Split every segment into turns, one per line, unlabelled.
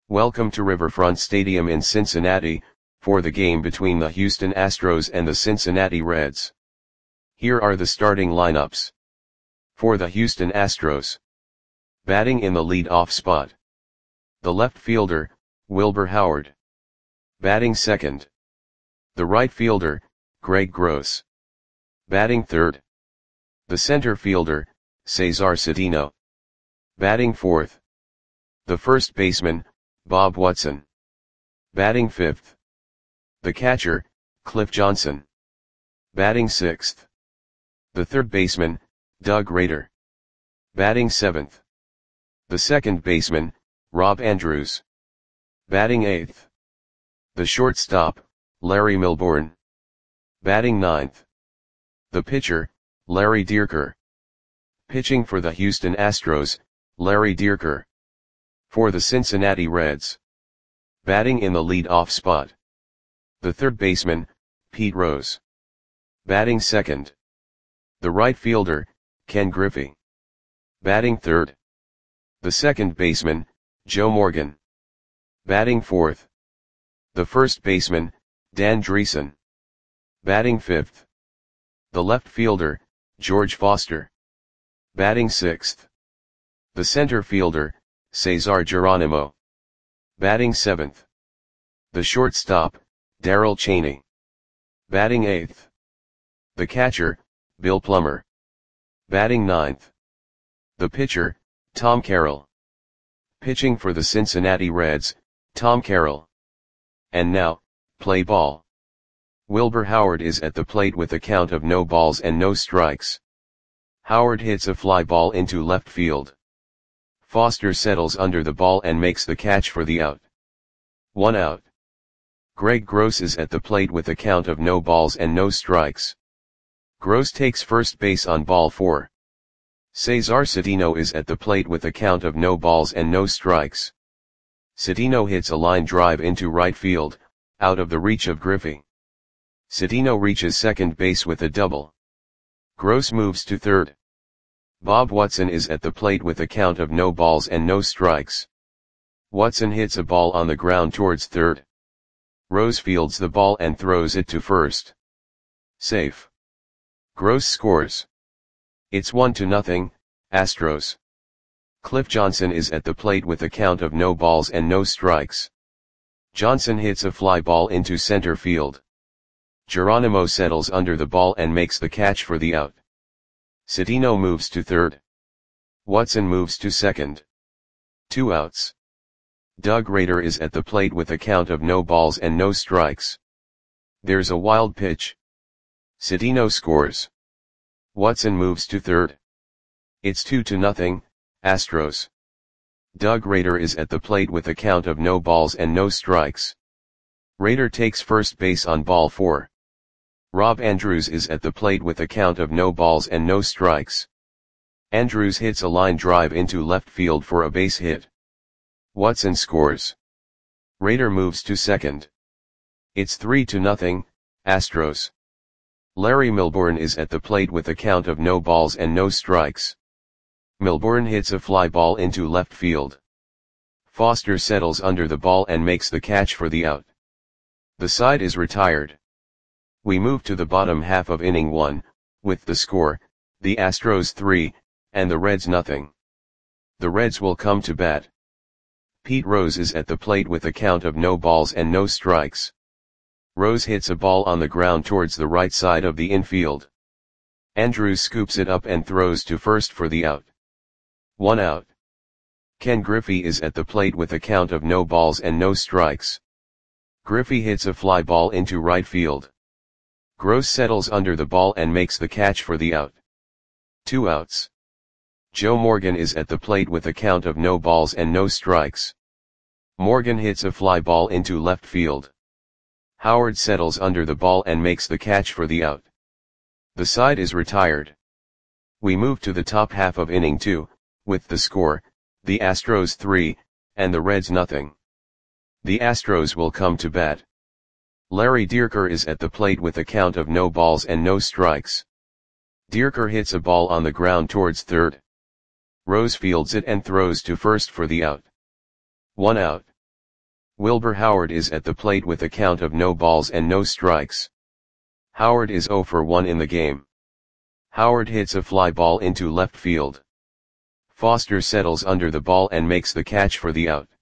Welcome to Riverfront Stadium in Cincinnati, for the game between the Houston Astros and the Cincinnati Reds. Here are the starting lineups. For the Houston Astros. Batting in the lead-off spot. The left fielder, Wilbur Howard. Batting second. The right fielder, Greg Gross. Batting third. The center fielder, Cesar Cedeno. Batting fourth. The first baseman, Bob Watson. Batting fifth. The catcher, Cliff Johnson. Batting sixth. The third baseman, Doug Rader. Batting seventh. The second baseman, Rob Andrews. Batting eighth. The shortstop, Larry Milbourne. Batting ninth. The pitcher, Larry Dierker. Pitching for the Houston Astros, Larry Dierker. For the Cincinnati Reds. Batting in the lead-off spot. The third baseman, Pete Rose. Batting second. The right fielder, Ken Griffey. Batting third. The second baseman, Joe Morgan. Batting fourth. The first baseman, Dan Dreesen. Batting fifth. The left fielder, George Foster. Batting sixth. The center fielder, Cesar Geronimo. Batting seventh. The shortstop, Darrell Chaney. Batting eighth. The catcher, Bill Plummer. Batting ninth. The pitcher, Tom Carroll. Pitching for the Cincinnati Reds, Tom Carroll. And now, play ball. Wilbur Howard is at the plate with a count of no balls and no strikes. Howard hits a fly ball into left field. Foster settles under the ball and makes the catch for the out. 1 out. Greg Gross is at the plate with a count of no balls and no strikes. Gross takes first base on ball 4. Cesar Cedeno is at the plate with a count of no balls and no strikes. Cedeno hits a line drive into right field, out of the reach of Griffey. Cedeno reaches second base with a double. Gross moves to third. Bob Watson is at the plate with a count of no balls and no strikes. Watson hits a ball on the ground towards third. Rose fields the ball and throws it to first. Safe. Gross scores. It's 1-0, Astros. Cliff Johnson is at the plate with a count of no balls and no strikes. Johnson hits a fly ball into center field. Geronimo settles under the ball and makes the catch for the out. Cedeno moves to third. Watson moves to second. 2 outs. Doug Rader is at the plate with a count of no balls and no strikes. There's a wild pitch. Cedeno scores. Watson moves to third. It's 2-0, Astros. Doug Rader is at the plate with a count of no balls and no strikes. Rader takes first base on ball 4. Rob Andrews is at the plate with a count of no balls and no strikes. Andrews hits a line drive into left field for a base hit. Watson scores. Rader moves to second. It's 3-0, Astros. Larry Milbourne is at the plate with a count of no balls and no strikes. Milbourne hits a fly ball into left field. Foster settles under the ball and makes the catch for the out. The side is retired. We move to the bottom half of inning 1, with the score, the Astros 3, and the Reds 0. The Reds will come to bat. Pete Rose is at the plate with a count of no balls and no strikes. Rose hits a ball on the ground towards the right side of the infield. Andrews scoops it up and throws to first for the out. 1 out. Ken Griffey is at the plate with a count of no balls and no strikes. Griffey hits a fly ball into right field. Gross settles under the ball and makes the catch for the out. 2 outs. Joe Morgan is at the plate with a count of no balls and no strikes. Morgan hits a fly ball into left field. Howard settles under the ball and makes the catch for the out. The side is retired. We move to the top half of inning 2, with the score, the Astros 3, and the Reds 0. The Astros will come to bat. Larry Dierker is at the plate with a count of no balls and no strikes. Dierker hits a ball on the ground towards third. Rose fields it and throws to first for the out. 1 out. Wilbur Howard is at the plate with a count of no balls and no strikes. Howard is 0 for 1 in the game. Howard hits a fly ball into left field. Foster settles under the ball and makes the catch for the out.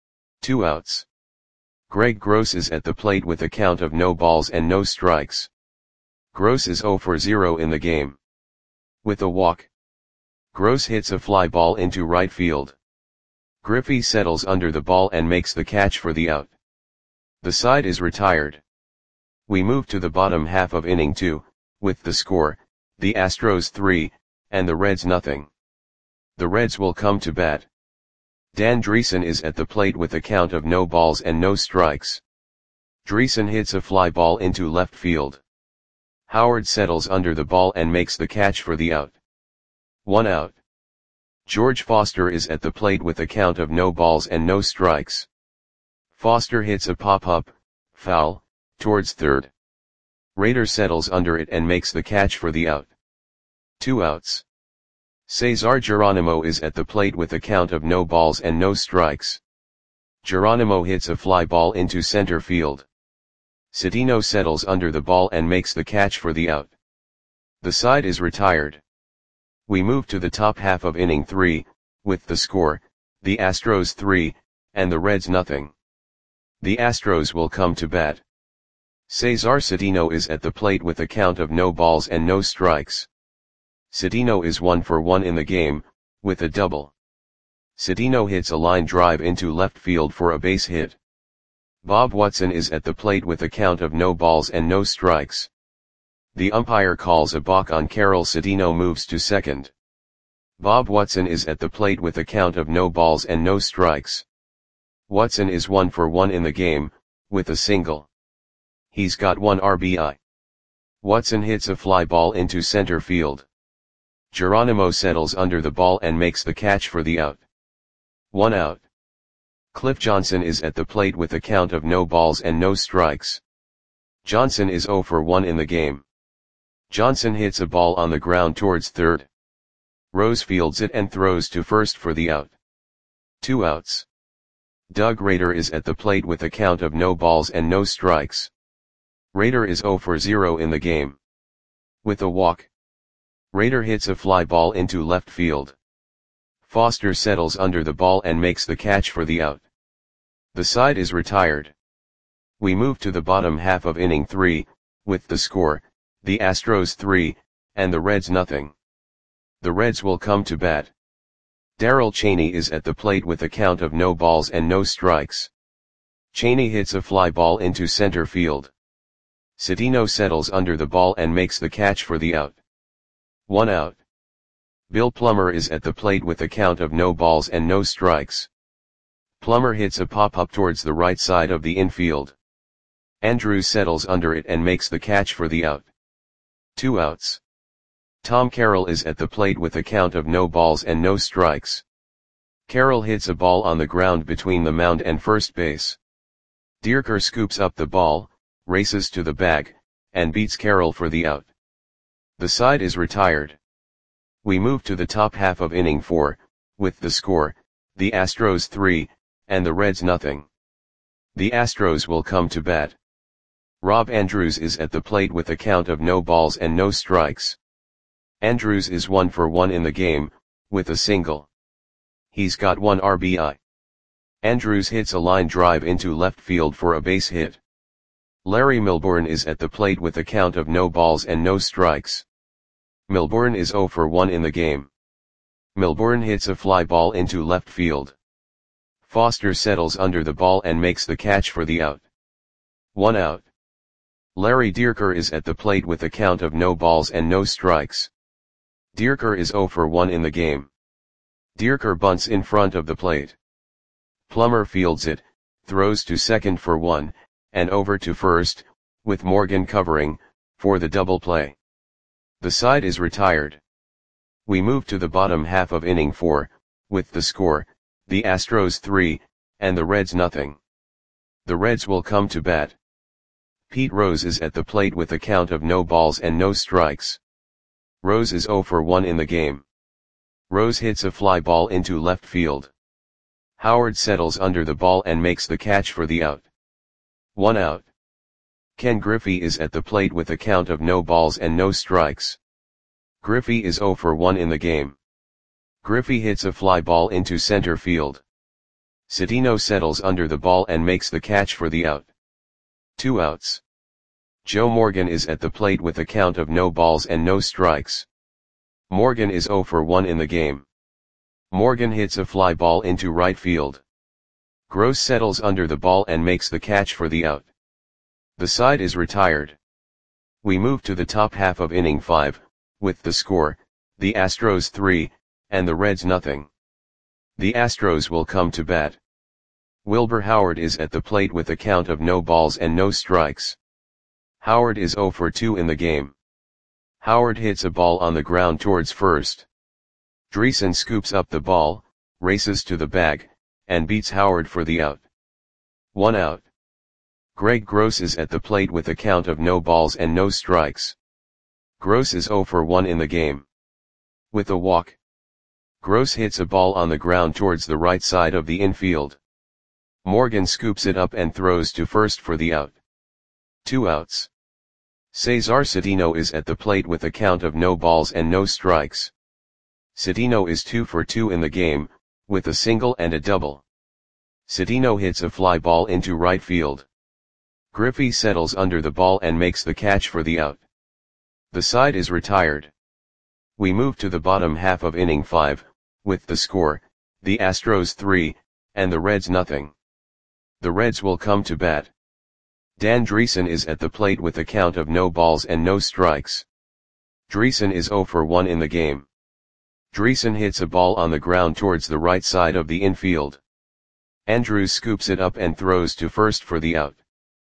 2 outs. Greg Gross is at the plate with a count of no balls and no strikes. Gross is 0 for 0 in the game. With a walk, Gross hits a fly ball into right field. Griffey settles under the ball and makes the catch for the out. The side is retired. We move to the bottom half of inning 2, with the score, the Astros 3, and the Reds nothing. The Reds will come to bat. Dan Dreesen is at the plate with a count of no balls and no strikes. Dreesen hits a fly ball into left field. Howard settles under the ball and makes the catch for the out. 1 out. George Foster is at the plate with a count of no balls and no strikes. Foster hits a pop-up, foul, towards third. Rader settles under it and makes the catch for the out. 2 outs. Cesar Geronimo is at the plate with a count of no balls and no strikes. Geronimo hits a fly ball into center field. Cedeno settles under the ball and makes the catch for the out. The side is retired. We move to the top half of inning 3, with the score, the Astros 3, and the Reds nothing. The Astros will come to bat. Cesar Cedeno is at the plate with a count of no balls and no strikes. Cedeno is 1 for 1 in the game, with a double. Cedeno hits a line drive into left field for a base hit. Bob Watson is at the plate with a count of no balls and no strikes. The umpire calls a balk on Carol. Cedeno moves to second. Bob Watson is at the plate with a count of no balls and no strikes. Watson is 1 for 1 in the game, with a single. He's got 1 RBI. Watson hits a fly ball into center field. Geronimo settles under the ball and makes the catch for the out. 1 out. Cliff Johnson is at the plate with a count of no balls and no strikes. Johnson is 0 for 1 in the game. Johnson hits a ball on the ground towards third. Rose fields it and throws to first for the out. 2 outs. Doug Rader is at the plate with a count of no balls and no strikes. Rader is 0 for 0 in the game. With a walk, Rader hits a fly ball into left field. Foster settles under the ball and makes the catch for the out. The side is retired. We move to the bottom half of inning 3, with the score, the Astros 3, and the Reds nothing. The Reds will come to bat. Darrell Chaney is at the plate with a count of no balls and no strikes. Chaney hits a fly ball into center field. Cedeno settles under the ball and makes the catch for the out. 1 out. Bill Plummer is at the plate with a count of no balls and no strikes. Plummer hits a pop-up towards the right side of the infield. Andrews settles under it and makes the catch for the out. 2 outs. Tom Carroll is at the plate with a count of no balls and no strikes. Carroll hits a ball on the ground between the mound and first base. Dierker scoops up the ball, races to the bag, and beats Carroll for the out. The side is retired. We move to the top half of inning 4, with the score, the Astros 3, and the Reds nothing. The Astros will come to bat. Rob Andrews is at the plate with a count of no balls and no strikes. Andrews is 1 for 1 in the game, with a single. He's got 1 RBI. Andrews hits a line drive into left field for a base hit. Larry Milbourne is at the plate with a count of no balls and no strikes. Milbourne is 0 for 1 in the game. Milbourne hits a fly ball into left field. Foster settles under the ball and makes the catch for the out. 1 out. Larry Dierker is at the plate with a count of no balls and no strikes. Dierker is 0 for 1 in the game. Dierker bunts in front of the plate. Plummer fields it, throws to second for 1, and over to first, with Morgan covering, for the double play. The side is retired. We move to the bottom half of inning 4, with the score, the Astros 3, and the Reds nothing. The Reds will come to bat. Pete Rose is at the plate with a count of no balls and no strikes. Rose is 0 for 1 in the game. Rose hits a fly ball into left field. Howard settles under the ball and makes the catch for the out. 1 out. Ken Griffey is at the plate with a count of no balls and no strikes. Griffey is 0 for 1 in the game. Griffey hits a fly ball into center field. Citino settles under the ball and makes the catch for the out. 2 outs. Joe Morgan is at the plate with a count of no balls and no strikes. Morgan is 0 for 1 in the game. Morgan hits a fly ball into right field. Gross settles under the ball and makes the catch for the out. The side is retired. We move to the top half of inning 5, with the score, the Astros 3, and the Reds nothing. The Astros will come to bat. Wilbur Howard is at the plate with a count of no balls and no strikes. Howard is 0 for 2 in the game. Howard hits a ball on the ground towards first. Dreesen scoops up the ball, races to the bag, and beats Howard for the out. 1 out. Greg Gross is at the plate with a count of no balls and no strikes. Gross is 0 for 1 in the game. With a walk, Gross hits a ball on the ground towards the right side of the infield. Morgan scoops it up and throws to first for the out. 2 outs. Cesar Citino is at the plate with a count of no balls and no strikes. Citino is 2 for 2 in the game, with a single and a double. Citino hits a fly ball into right field. Griffey settles under the ball and makes the catch for the out. The side is retired. We move to the bottom half of inning 5, with the score, the Astros 3, and the Reds nothing. The Reds will come to bat. Dan Dreesen is at the plate with a count of no balls and no strikes. Dreesen is 0 for 1 in the game. Dreesen hits a ball on the ground towards the right side of the infield. Andrews scoops it up and throws to first for the out.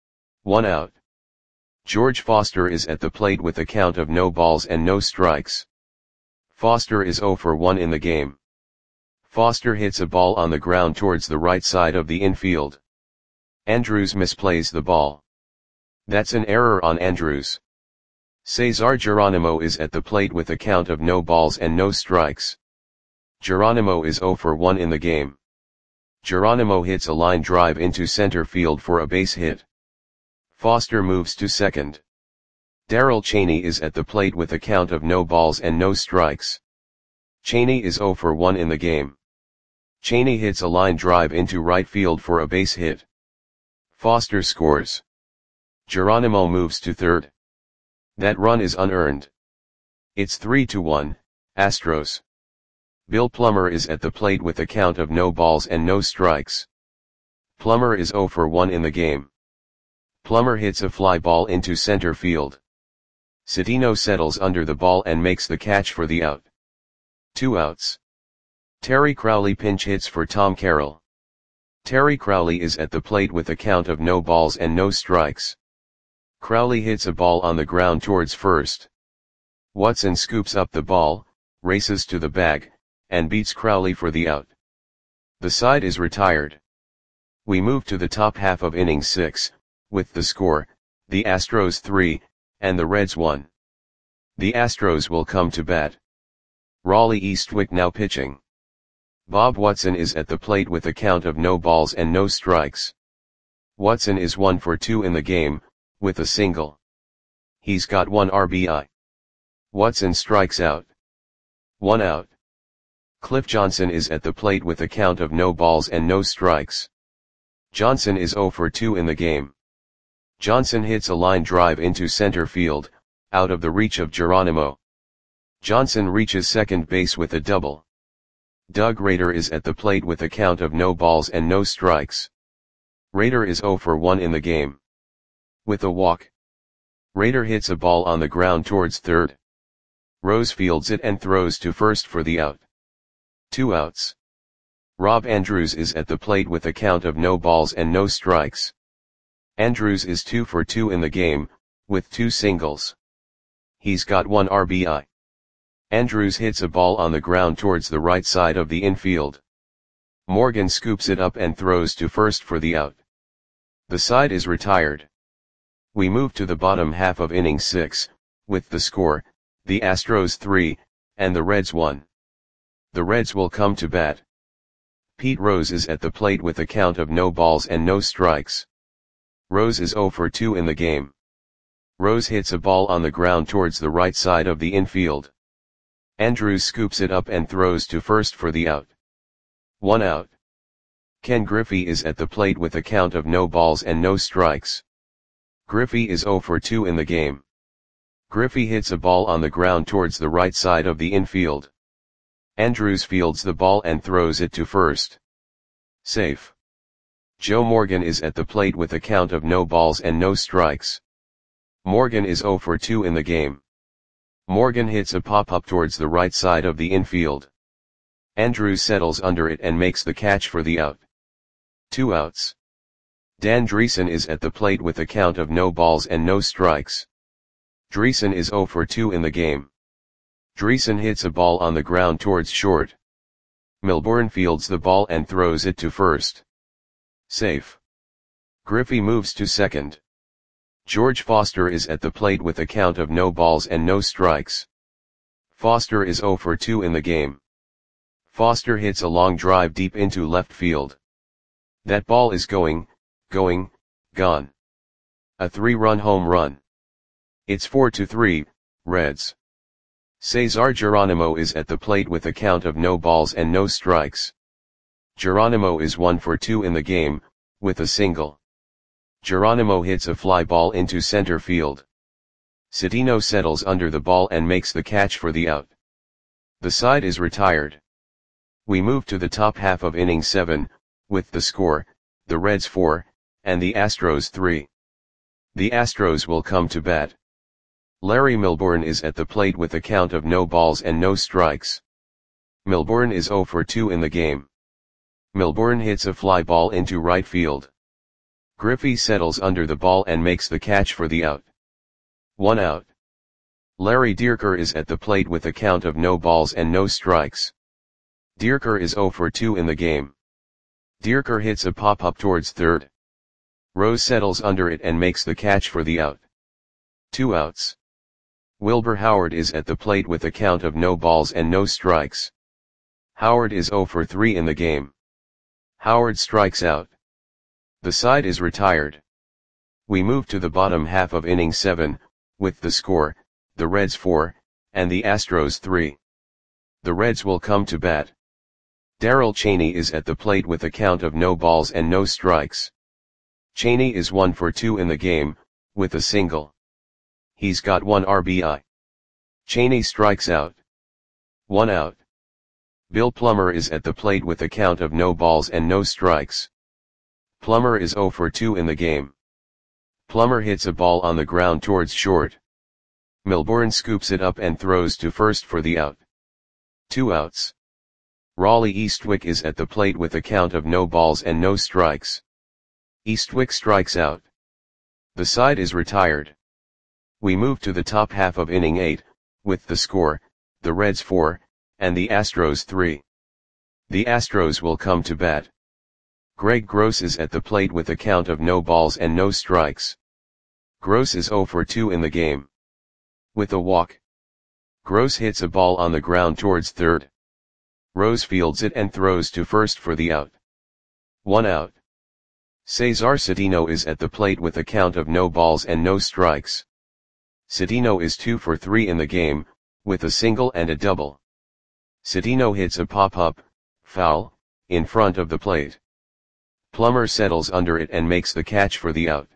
1 out. George Foster is at the plate with a count of no balls and no strikes. Foster is 0 for 1 in the game. Foster hits a ball on the ground towards the right side of the infield. Andrews misplays the ball. That's an error on Andrews. Cesar Geronimo is at the plate with a count of no balls and no strikes. Geronimo is 0 for 1 in the game. Geronimo hits a line drive into center field for a base hit. Foster moves to second. Darrell Chaney is at the plate with a count of no balls and no strikes. Chaney is 0 for 1 in the game. Chaney hits a line drive into right field for a base hit. Foster scores. Geronimo moves to third. That run is unearned. It's 3-1, Astros. Bill Plummer is at the plate with a count of no balls and no strikes. Plummer is 0 for 1 in the game. Plummer hits a fly ball into center field. Citino settles under the ball and makes the catch for the out. 2 outs. Terry Crowley pinch hits for Tom Carroll. Terry Crowley is at the plate with a count of no balls and no strikes. Crowley hits a ball on the ground towards first. Watson scoops up the ball, races to the bag, and beats Crowley for the out. The side is retired. We move to the top half of inning 6, with the score, the Astros 3, and the Reds 1. The Astros will come to bat. Raleigh Eastwick now pitching. Bob Watson is at the plate with a count of no balls and no strikes. Watson is 1 for 2 in the game, with a single. He's got 1 RBI. Watson strikes out. 1 out. Cliff Johnson is at the plate with a count of no balls and no strikes. Johnson is 0 for 2 in the game. Johnson hits a line drive into center field, out of the reach of Geronimo. Johnson reaches second base with a double. Doug Rader is at the plate with a count of no balls and no strikes. Rader is 0 for 1 in the game. With a walk, Rader hits a ball on the ground towards third. Rose fields it and throws to first for the out. 2 outs. Rob Andrews is at the plate with a count of no balls and no strikes. Andrews is 2 for 2 in the game, with 2 singles. He's got 1 RBI. Andrews hits a ball on the ground towards the right side of the infield. Morgan scoops it up and throws to first for the out. The side is retired. We move to the bottom half of inning 6, with the score, the Astros 3, and the Reds 1. The Reds will come to bat. Pete Rose is at the plate with a count of no balls and no strikes. Rose is 0 for 2 in the game. Rose hits a ball on the ground towards the right side of the infield. Andrews scoops it up and throws to first for the out. 1 out. Ken Griffey is at the plate with a count of no balls and no strikes. Griffey is 0 for 2 in the game. Griffey hits a ball on the ground towards the right side of the infield. Andrews fields the ball and throws it to first. Safe. Joe Morgan is at the plate with a count of no balls and no strikes. Morgan is 0 for 2 in the game. Morgan hits a pop-up towards the right side of the infield. Andrews settles under it and makes the catch for the out. 2 outs. Dan Dreesen is at the plate with a count of no balls and no strikes. Dreesen is 0 for 2 in the game. Dreesen hits a ball on the ground towards short. Milbourne fields the ball and throws it to first. Safe. Griffey moves to second. George Foster is at the plate with a count of no balls and no strikes. Foster is 0 for 2 in the game. Foster hits a long drive deep into left field. That ball is gone. A 3-run home run. It's 4-3, Reds. Cesar Geronimo is at the plate with a count of no balls and no strikes. Geronimo is 1 for 2 in the game, with a single. Geronimo hits a fly ball into center field. Cedeno settles under the ball and makes the catch for the out. The side is retired. We move to the top half of inning 7, with the score, the Reds 4, and the Astros 3. The Astros will come to bat. Larry Milbourne is at the plate with a count of no balls and no strikes. Milbourne is 0 for 2 in the game. Milbourne hits a fly ball into right field. Griffey settles under the ball and makes the catch for the out. 1 out. Larry Dierker is at the plate with a count of no balls and no strikes. Dierker is 0 for 2 in the game. Dierker hits a pop-up towards third. Rose settles under it and makes the catch for the out. 2 outs. Wilbur Howard is at the plate with a count of no balls and no strikes. Howard is 0 for 3 in the game. Howard strikes out. The side is retired. We move to the bottom half of inning 7, with the score, the Reds 4, and the Astros 3. The Reds will come to bat. Darrell Chaney is at the plate with a count of no balls and no strikes. Chaney is 1 for 2 in the game, with a single. He's got 1 RBI. Chaney strikes out. 1 out. Bill Plummer is at the plate with a count of no balls and no strikes. Plummer is 0 for 2 in the game. Plummer hits a ball on the ground towards short. Milbourne scoops it up and throws to first for the out. 2 outs. Raleigh Eastwick is at the plate with a count of no balls and no strikes. Eastwick strikes out. The side is retired. We move to the top half of inning 8, with the score, the Reds 4, and the Astros 3. The Astros will come to bat. Greg Gross is at the plate with a count of no balls and no strikes. Gross is 0 for 2 in the game. With a walk. Gross hits a ball on the ground towards third. Rose fields it and throws to first for the out. 1 out. Cesar Cedeno is at the plate with a count of no balls and no strikes. Cedeno is 2 for 3 in the game, with a single and a double. Cedeno hits a pop-up, foul, in front of the plate. Plummer settles under it and makes the catch for the out.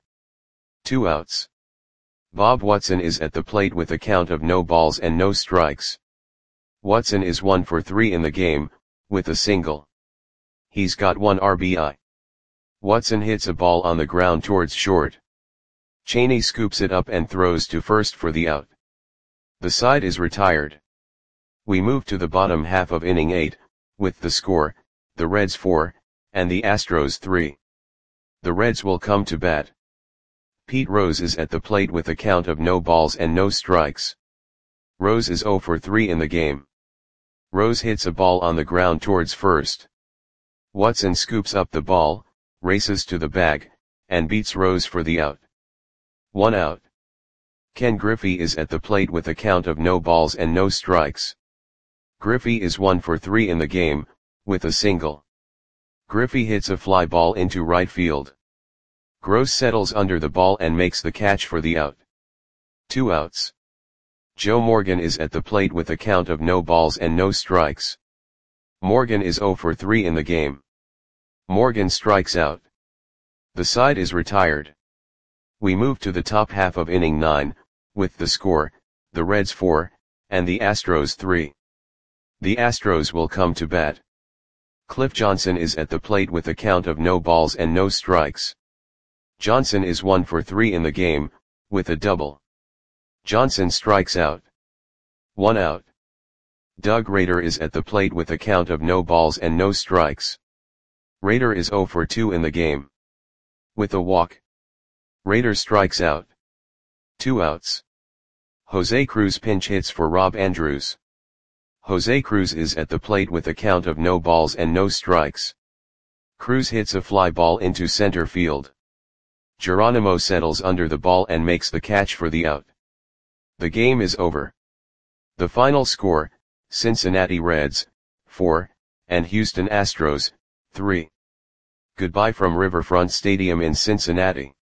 2 outs. Bob Watson is at the plate with a count of no balls and no strikes. Watson is 1 for 3 in the game, with a single. He's got 1 RBI. Watson hits a ball on the ground towards short. Chaney scoops it up and throws to first for the out. The side is retired. We move to the bottom half of inning 8, with the score, the Reds 4, and the Astros 3. The Reds will come to bat. Pete Rose is at the plate with a count of no balls and no strikes. Rose is 0 for 3 in the game. Rose hits a ball on the ground towards first. Watson scoops up the ball, races to the bag, and beats Rose for the out. 1 out. Ken Griffey is at the plate with a count of no balls and no strikes. Griffey is 1 for 3 in the game, with a single. Griffey hits a fly ball into right field. Gross settles under the ball and makes the catch for the out. 2 outs. Joe Morgan is at the plate with a count of no balls and no strikes. Morgan is 0 for 3 in the game. Morgan strikes out. The side is retired. We move to the top half of inning 9, with the score, the Reds 4, and the Astros 3. The Astros will come to bat. Cliff Johnson is at the plate with a count of no balls and no strikes. Johnson is 1 for 3 in the game, with a double. Johnson strikes out. 1 out. Doug Rader is at the plate with a count of no balls and no strikes. Rader is 0 for 2 in the game. With a walk. Rader strikes out. 2 outs. Jose Cruz pinch hits for Rob Andrews. Jose Cruz is at the plate with a count of no balls and no strikes. Cruz hits a fly ball into center field. Geronimo settles under the ball and makes the catch for the out. The game is over. The final score, Cincinnati Reds, 4, and Houston Astros, 3. Goodbye from Riverfront Stadium in Cincinnati.